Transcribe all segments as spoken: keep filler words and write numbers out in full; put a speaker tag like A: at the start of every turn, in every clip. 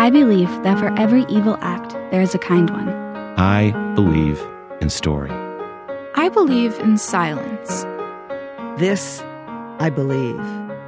A: I believe that for every evil act, there is a kind one.
B: I believe in story.
C: I believe in silence.
D: This I believe.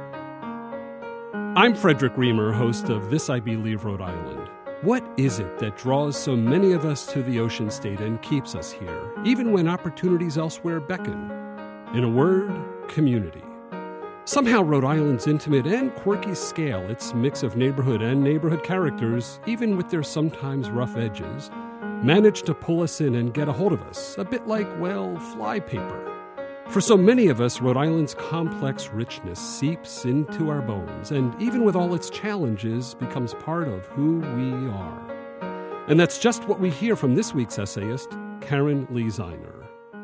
E: I'm Frederick Reamer, host of This I Believe Rhode Island. What is it that draws so many of us to the Ocean State and keeps us here, even when opportunities elsewhere beckon? In a word, community. Somehow Rhode Island's intimate and quirky scale, its mix of neighborhood and neighborhood characters, even with their sometimes rough edges, managed to pull us in and get a hold of us, a bit like, well, flypaper. For so many of us, Rhode Island's complex richness seeps into our bones, and even with all its challenges, becomes part of who we are. And that's just what we hear from this week's essayist, Karen Lee Ziner.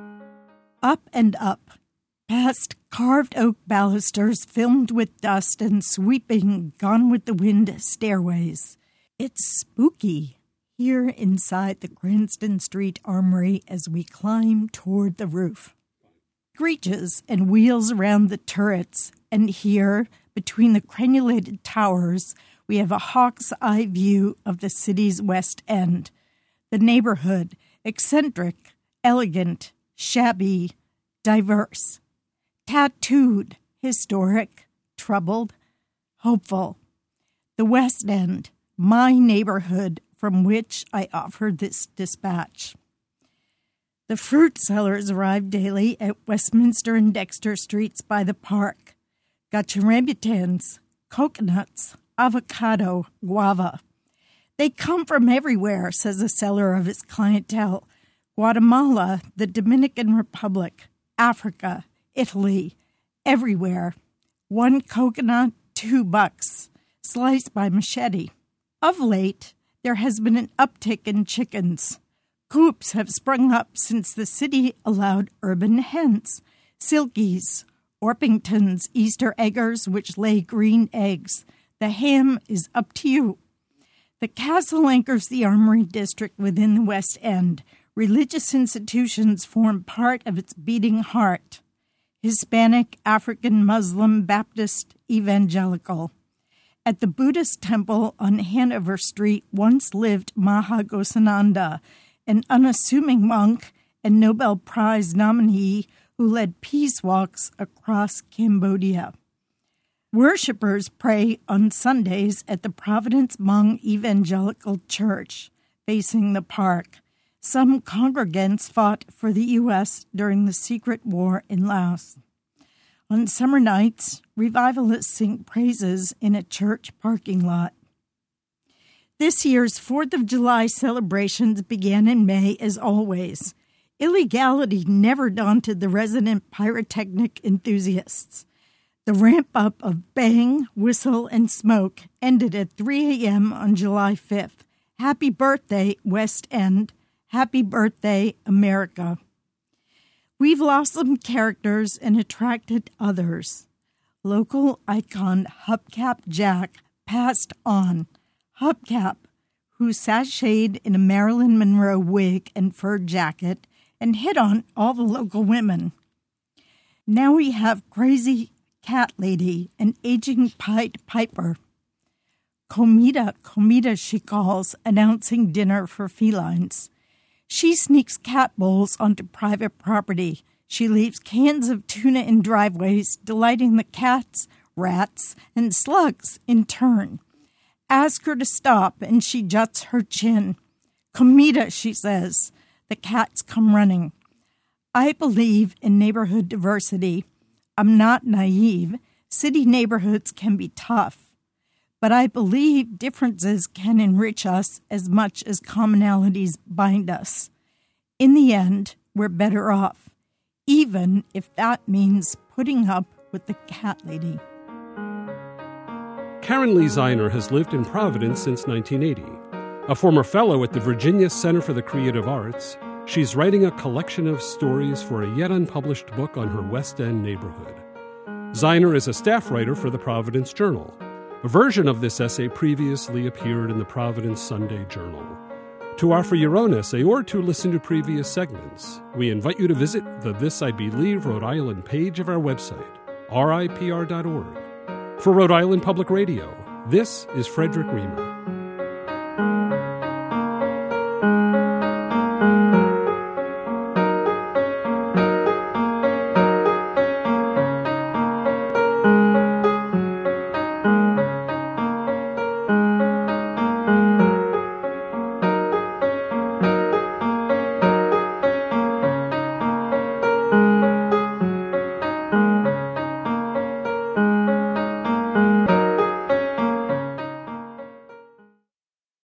F: Up and up, past carved oak balusters filmed with dust and sweeping Gone with the Wind stairways. It's spooky here inside the Cranston Street Armory as we climb toward the roof. Screeches and wheels around the turrets, and here, between the crenulated towers, we have a hawk's eye view of the city's west end. The neighborhood, eccentric, elegant, shabby, diverse, tattooed, historic, troubled, hopeful. The West End, my neighborhood from which I offer this dispatch. The fruit sellers arrive daily at Westminster and Dexter Streets by the park. Gotcha rambutans, coconuts, avocado, guava. They come from everywhere, says a seller of his clientele. Guatemala, the Dominican Republic, Africa, Italy, everywhere. One coconut, two bucks, sliced by machete. Of late, there has been an uptick in chickens. Coops have sprung up since the city allowed urban hens, silkies, Orpingtons, Easter eggers, which lay green eggs. The ham is up to you. The castle anchors the Armory District within the West End. Religious institutions form part of its beating heart. Hispanic, African, Muslim, Baptist, Evangelical. At the Buddhist temple on Hanover Street once lived Maha Ghosananda, an unassuming monk and Nobel Prize nominee who led peace walks across Cambodia. Worshippers pray on Sundays at the Providence Hmong Evangelical Church, facing the park. Some congregants fought for the U S during the secret war in Laos. On summer nights, revivalists sing praises in a church parking lot. This year's Fourth of July celebrations began in May as always. Illegality never daunted the resident pyrotechnic enthusiasts. The ramp-up of bang, whistle, and smoke ended at three a.m. on July fifth. Happy birthday, West End. Happy birthday, America. We've lost some characters and attracted others. Local icon Hubcap Jack passed on. Hubcap, who sashayed in a Marilyn Monroe wig and fur jacket and hit on all the local women. Now we have Crazy Cat Lady, an aging Pied Piper. Comida, Comida she calls, announcing dinner for felines. She sneaks cat bowls onto private property. She leaves cans of tuna in driveways, delighting the cats, rats, and slugs in turn. Ask her to stop, and she juts her chin. Comida, she says. The cats come running. I believe in neighborhood diversity. I'm not naive. City neighborhoods can be tough. But I believe differences can enrich us as much as commonalities bind us. In the end, we're better off, even if that means putting up with the cat lady.
E: Karen Lee Ziner has lived in Providence since nineteen eighty. A former fellow at the Virginia Center for the Creative Arts, she's writing a collection of stories for a yet unpublished book on her West End neighborhood. Ziner is a staff writer for the Providence Journal. A version of this essay previously appeared in the Providence Sunday Journal. To offer your own essay or to listen to previous segments, we invite you to visit the This I Believe Rhode Island page of our website, R I P R dot org. For Rhode Island Public Radio, this is Frederick Reamer.